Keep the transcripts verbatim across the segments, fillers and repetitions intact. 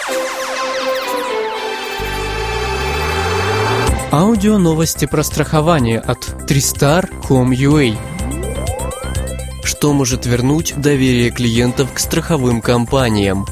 Аудио новости про страхование от три стар точка ком точка ю а. Что может вернуть доверие клиентов к страховым компаниям?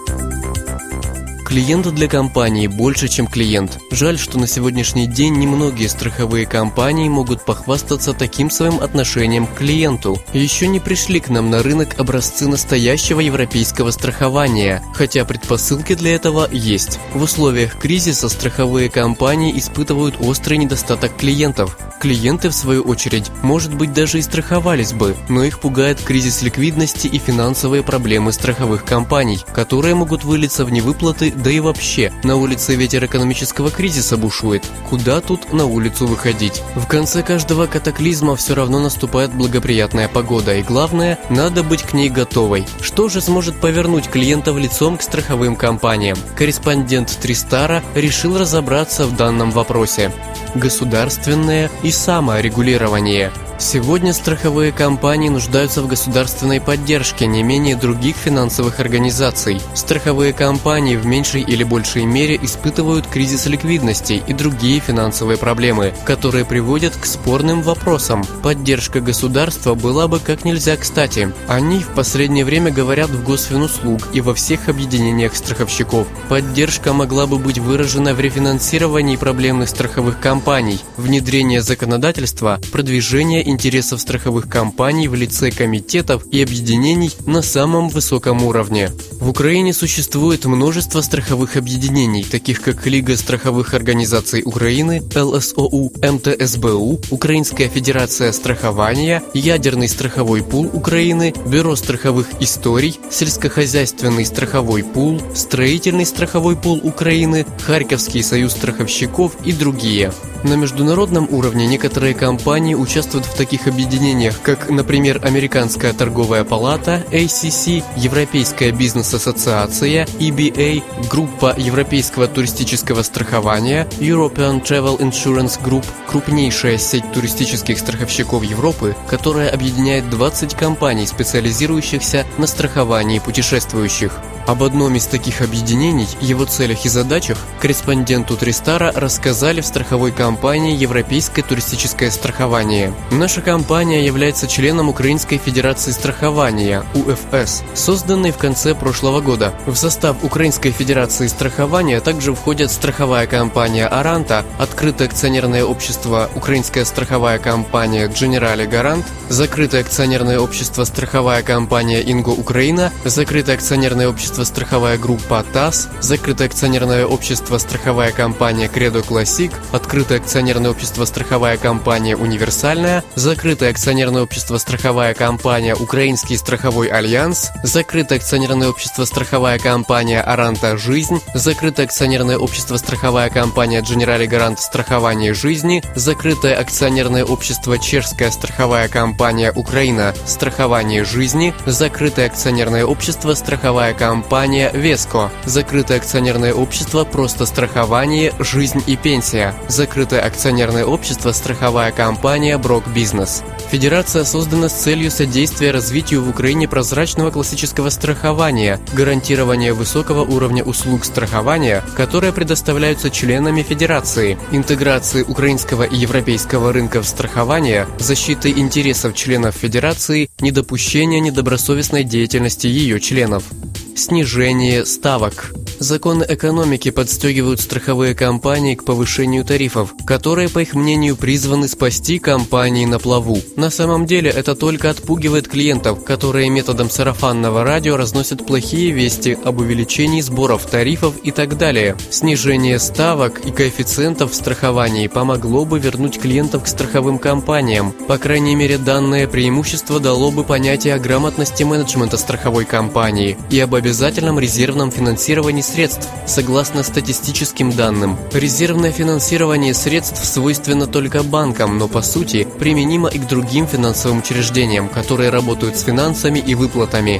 Клиент для компании больше, чем клиент. Жаль, что на сегодняшний день немногие страховые компании могут похвастаться таким своим отношением к клиенту. Еще не пришли к нам на рынок образцы настоящего европейского страхования, хотя предпосылки для этого есть. В условиях кризиса страховые компании испытывают острый недостаток клиентов. Клиенты, в свою очередь, может быть, даже и страховались бы, но их пугает кризис ликвидности и финансовые проблемы страховых компаний, которые могут вылиться в невыплаты, да и вообще, на улице ветер экономического кризиса бушует. Куда тут на улицу выходить? В конце каждого катаклизма все равно наступает благоприятная погода, и главное, надо быть к ней готовой. Что же сможет повернуть клиентов лицом к страховым компаниям? Корреспондент три стара решил разобраться в данном вопросе. Государственное и саморегулирование. Сегодня страховые компании нуждаются в государственной поддержке не менее других финансовых организаций. Страховые компании в меньшей или большей мере испытывают кризис ликвидности и другие финансовые проблемы, которые приводят к спорным вопросам. Поддержка государства была бы как нельзя кстати. Они в последнее время говорят в Госфинуслуг и во всех объединениях страховщиков. Поддержка могла бы быть выражена в рефинансировании проблемных страховых компаний, внедрении законодательства, продвижении интересов страховых компаний в лице комитетов и объединений на самом высоком уровне. В Украине существует множество страховых объединений, таких как Лига страховых организаций Украины, эл эс о у, эм тэ эс бэ у, Украинская федерация страхования, Ядерный страховой пул Украины, Бюро страховых историй, Сельскохозяйственный страховой пул, Строительный страховой пул Украины, Харьковский союз страховщиков и другие. На международном уровне некоторые компании участвуют в таких объединениях, как, например, Американская торговая палата, эй си си, Европейская бизнес-ассоциация, и би эй, Группа европейского туристического страхования, European Travel Insurance Group, крупнейшая сеть туристических страховщиков Европы, которая объединяет двадцать компаний, специализирующихся на страховании путешествующих. Об одном из таких объединений, его целях и задачах корреспонденту три стара рассказали в страховой компании Европейское туристическое страхование. Наша компания является членом Украинской федерации страхования, у эф эс, созданной в конце прошлого года. В состав Украинской федерации страхования также входят страховая компания Аранта, открытое акционерное общество Украинская страховая компания Generali Garant, закрытое акционерное общество страховая компания Ingo Украина, закрытое акционерное общество страховая группа ТАСС, закрытое акционерное общество страховая компания Credo Classic, открытое акционерное общество страховая компания Универсальная, закрытое акционерное общество страховая компания Украинский страховой альянс, закрытое акционерное общество страховая компания Аранта Жизнь, закрытое акционерное общество страховая компания Generali Garant страхование жизни, закрытое акционерное общество Чешская страховая компания Украина страхование жизни, закрытое акционерное общество страховая компания Компания Веско, закрытое акционерное общество Просто страхование, жизнь и пенсия, закрытое акционерное общество Страховая компания Брок Бизнес. Федерация создана с целью содействия развитию в Украине прозрачного классического страхования, гарантирования высокого уровня услуг страхования, которые предоставляются членами Федерации, интеграции украинского и европейского рынков страхования, защиты интересов членов Федерации, недопущения недобросовестной деятельности ее членов. Снижение ставок. Законы экономики подстегивают страховые компании к повышению тарифов, которые, по их мнению, призваны спасти компании на плаву. На самом деле это только отпугивает клиентов, которые методом сарафанного радио разносят плохие вести об увеличении сборов тарифов и так далее. Снижение ставок и коэффициентов в страховании помогло бы вернуть клиентов к страховым компаниям. По крайней мере, данное преимущество дало бы понятие о грамотности менеджмента страховой компании и об обязательном резервном финансировании средств, согласно статистическим данным. Резервное финансирование средств свойственно только банкам, но по сути применимо и к другим финансовым учреждениям, которые работают с финансами и выплатами.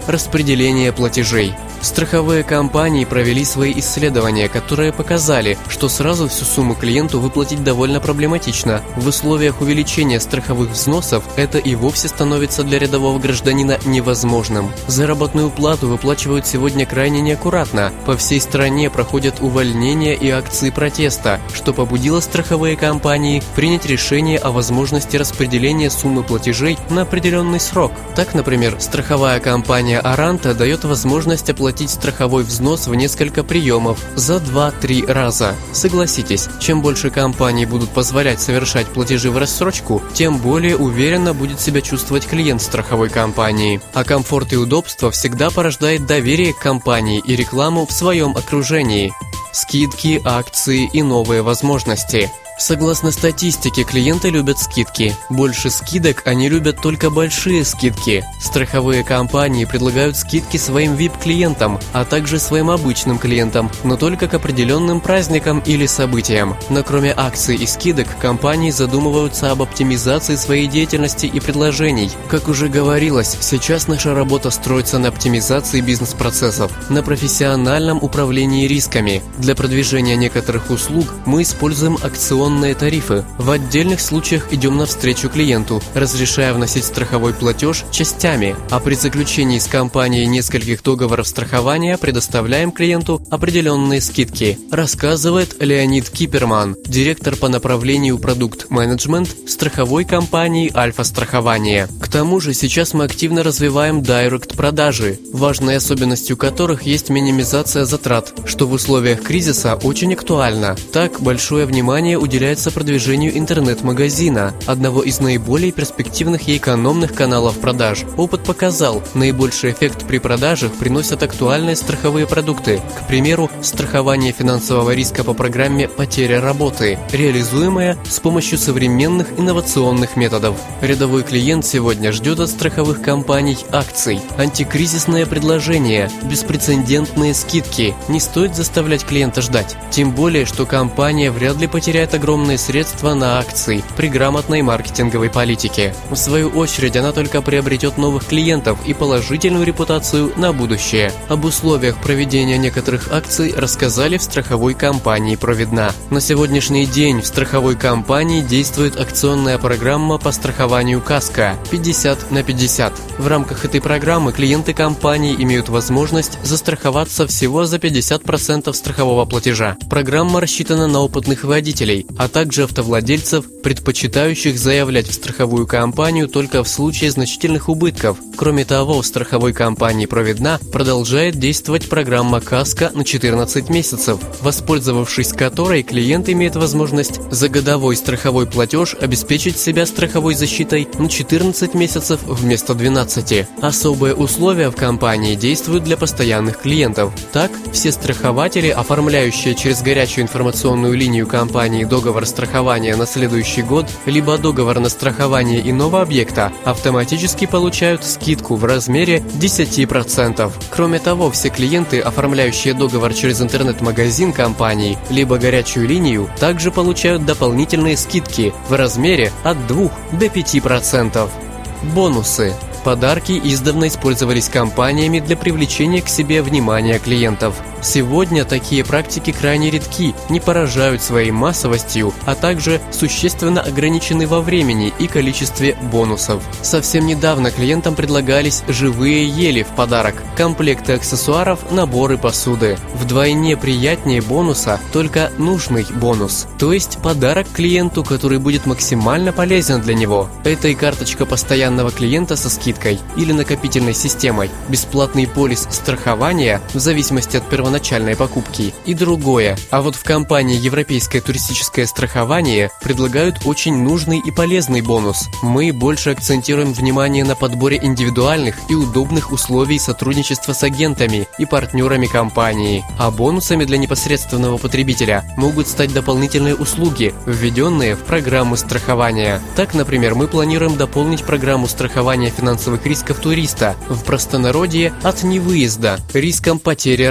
распределение платежей. Страховые компании провели свои исследования, которые показали, что сразу всю сумму клиенту выплатить довольно проблематично. В условиях увеличения страховых взносов это и вовсе становится для рядового гражданина невозможным. Заработную плату выплачивают сегодня крайне неаккуратно. По всей стране проходят увольнения и акции протеста, что побудило страховые компании принять решение о возможности распределения суммы платежей на определенный срок. Так, например, страховая компания Аранта дает возможность оплатить платить страховой взнос в несколько приемов за два-три раза. Согласитесь, чем больше компаний будут позволять совершать платежи в рассрочку, тем более уверенно будет себя чувствовать клиент страховой компании. А комфорт и удобство всегда порождает доверие к компании и рекламу в своем окружении. Скидки, акции и новые возможности. Согласно статистике, клиенты любят скидки. Больше скидок они любят только большие скидки. Страховые компании предлагают скидки своим ви ай пи-клиентам, а также своим обычным клиентам, но только к определенным праздникам или событиям. Но кроме акций и скидок, компании задумываются об оптимизации своей деятельности и предложений. Как уже говорилось, сейчас наша работа строится на оптимизации бизнес-процессов, на профессиональном управлении рисками. Для продвижения некоторых услуг мы используем акционные тарифы. В отдельных случаях идем навстречу клиенту, разрешая вносить страховой платеж частями, а при заключении с компанией нескольких договоров страхования предоставляем клиенту определенные скидки, рассказывает Леонид Киперман, директор по направлению продукт-менеджмент страховой компании Альфа-страхование. К тому же сейчас мы активно развиваем дайрект-продажи, важной особенностью которых есть минимизация затрат, что в условиях кризиса очень актуально. Так, большое внимание уделяется продвижению интернет-магазина, одного из наиболее перспективных и экономных каналов продаж. Опыт показал, наибольший эффект при продажах приносят актуальные страховые продукты, к примеру, страхование финансового риска по программе «Потеря работы», реализуемое с помощью современных инновационных методов. Рядовой клиент сегодня ждет от страховых компаний акций, антикризисные предложения, беспрецедентные скидки. Не стоит заставлять клиента ждать, тем более, что компания вряд ли потеряет огромное огромные средства на акции при грамотной маркетинговой политике. В свою очередь, она только приобретет новых клиентов и положительную репутацию на будущее. Об условиях проведения некоторых акций рассказали в страховой компании «Провидна». На сегодняшний день в страховой компании действует акционная программа по страхованию «Каска» пятьдесят на пятьдесят. В рамках этой программы клиенты компании имеют возможность застраховаться всего за пятьдесят процентов страхового платежа. Программа рассчитана на опытных водителей, а также автовладельцев, предпочитающих заявлять в страховую компанию только в случае значительных убытков. Кроме того, в страховой компании «Провидна» продолжает действовать программа «Каска» на четырнадцать месяцев, воспользовавшись которой клиент имеет возможность за годовой страховой платеж обеспечить себя страховой защитой на четырнадцать месяцев вместо двенадцати. Особые условия в компании действуют для постоянных клиентов. Так, все страхователи, оформляющие через горячую информационную линию компании договор страхования на следующий год, либо договор на страхование иного объекта, автоматически получают скидку в размере десять процентов. Кроме того, все клиенты, оформляющие договор через интернет-магазин компании, либо горячую линию, также получают дополнительные скидки в размере от двух до пяти процентов. Бонусы. Подарки издавна использовались компаниями для привлечения к себе внимания клиентов. Сегодня такие практики крайне редки, не поражают своей массовостью, а также существенно ограничены во времени и количестве бонусов. Совсем недавно клиентам предлагались живые ели в подарок, комплекты аксессуаров, наборы посуды. Вдвойне приятнее бонуса только нужный бонус, то есть подарок клиенту, который будет максимально полезен для него. Это и карточка постоянного клиента со скидкой или накопительной системой, бесплатный полис страхования в зависимости от первоначального начальной покупки и другое. А вот в компании «Европейское туристическое страхование» предлагают очень нужный и полезный бонус. Мы больше акцентируем внимание на подборе индивидуальных и удобных условий сотрудничества с агентами и партнерами компании. А бонусами для непосредственного потребителя могут стать дополнительные услуги, введенные в программу страхования. Так, например, мы планируем дополнить программу страхования финансовых рисков туриста, в простонародье от невыезда, риском потери работы.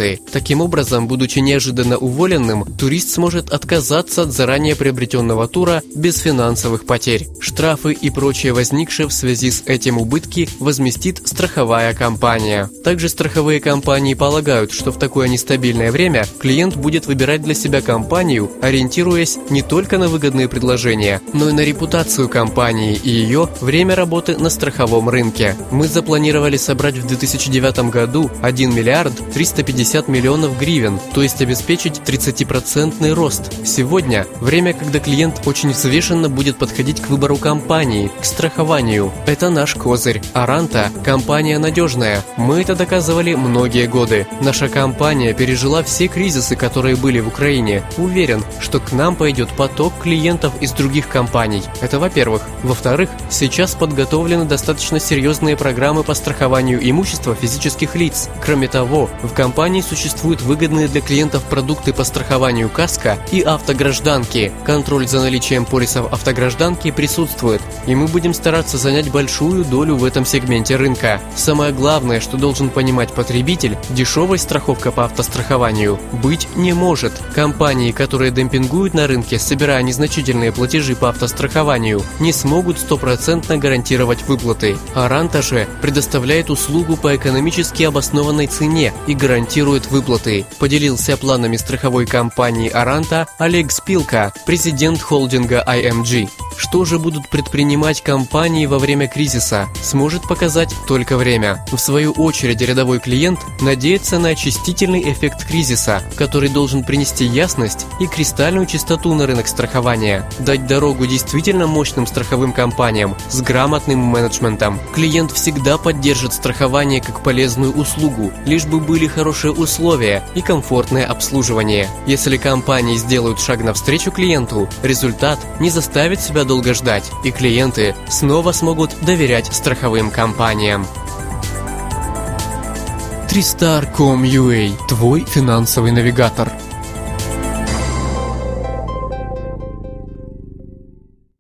выплаты. Таким образом, будучи неожиданно уволенным, турист сможет отказаться от заранее приобретенного тура без финансовых потерь. Штрафы и прочие возникшие в связи с этим убытки возместит страховая компания. Также страховые компании полагают, что в такое нестабильное время клиент будет выбирать для себя компанию, ориентируясь не только на выгодные предложения, но и на репутацию компании и ее время работы на страховом рынке. Мы запланировали собрать в две тысячи девятом году один миллиард триста пятьдесят миллионов гривен, то есть обеспечить тридцатипроцентный рост. Сегодня время, когда клиент очень взвешенно будет подходить к выбору компании, к страхованию. Это наш козырь. Аранта – компания надежная. Мы это доказывали многие годы. Наша компания пережила все кризисы, которые были в Украине. Уверен, что к нам пойдет поток клиентов из других компаний. Это во-первых. Во-вторых, сейчас подготовлены достаточно серьезные программы по страхованию имущества физических лиц. Кроме того, в компании существуют выгодные для клиентов продукты по страхованию каско и автогражданки. Контроль за наличием полисов автогражданки присутствует, и мы будем стараться занять большую долю в этом сегменте рынка. Самое главное, что должен понимать потребитель, дешевой страховка по автострахованию быть не может. Компании, которые демпингуют на рынке, собирая незначительные платежи по автострахованию, не смогут стопроцентно гарантировать выплаты. Аранта же предоставляет услугу по экономически обоснованной цене и гарантирует выплаты. Поделился планами страховой компании Аранта Олег Спилка, президент холдинга ай эм джи. Что же будут предпринимать компании во время кризиса, сможет показать только время. В свою очередь, рядовой клиент надеется на очистительный эффект кризиса, который должен принести ясность и кристальную чистоту на рынок страхования, дать дорогу действительно мощным страховым компаниям с грамотным менеджментом. Клиент всегда поддержит страхование как полезную услугу, лишь бы были хорошие условия и комфортное обслуживание. Если компании сделают шаг навстречу клиенту, результат не заставит себя долго ждать, и клиенты снова смогут доверять страховым компаниям. три стар точка ком точка ю а – твой финансовый навигатор.